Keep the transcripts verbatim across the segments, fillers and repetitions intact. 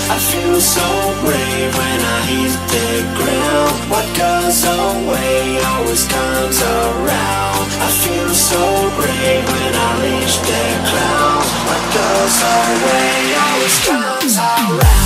I feel so brave when I hit the ground. What goes away always comes around. I feel so brave when I reach the clouds. What goes away always comes around.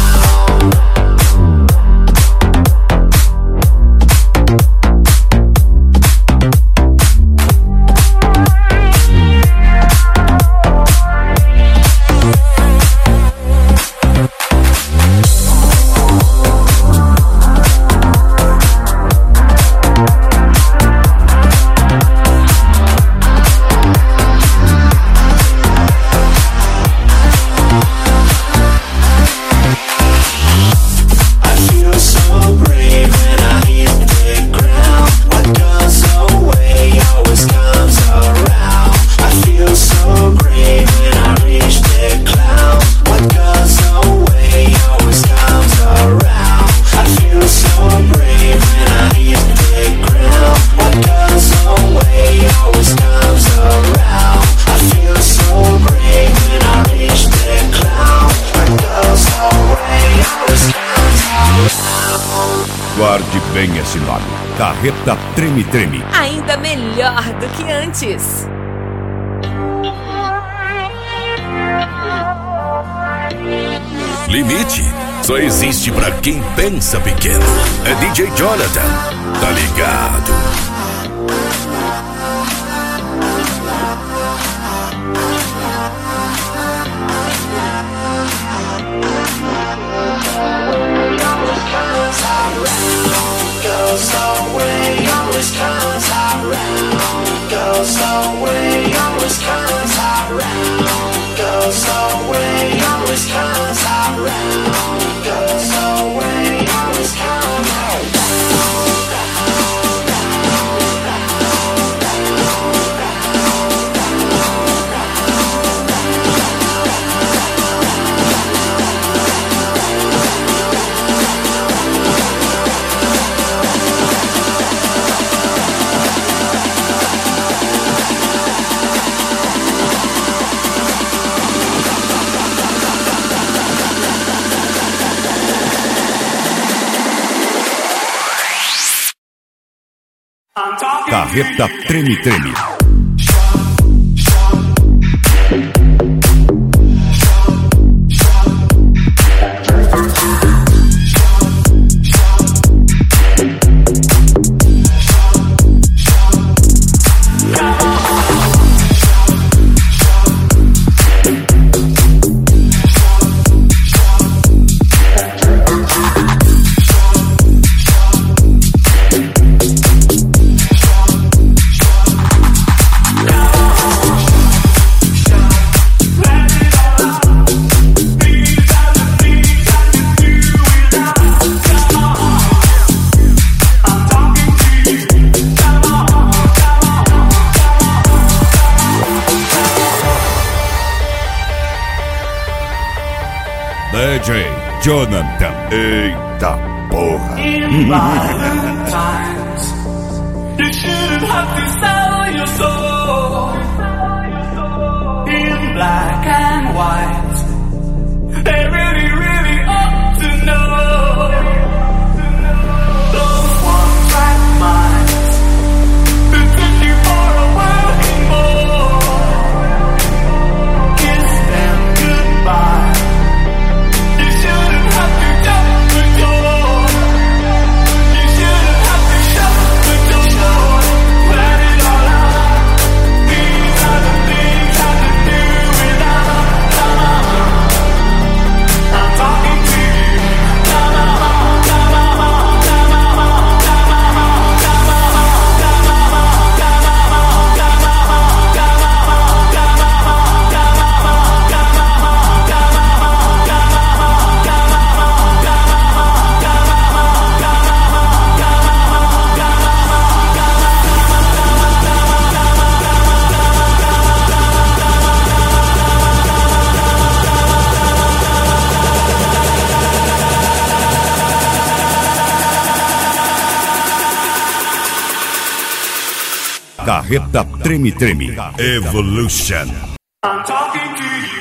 Guarde bem esse nome. Carreta Treme Treme. Ainda melhor do que antes. Limite só existe pra quem pensa pequeno. É D J Jonathan, tá ligado? Goes away, always comes around. Goes away, always comes around. Goes away, always comes around. Goes away, always comes around. Carreta Treme Treme. D J Jonathan. Eita porra. In violent times, you shouldn't have to sell your soul. In black and white, they really, really ought to know. Those one-track minds who took you for a working boy, kiss them goodbye. Carreta Treme Treme. Evolution. I'm talking to you.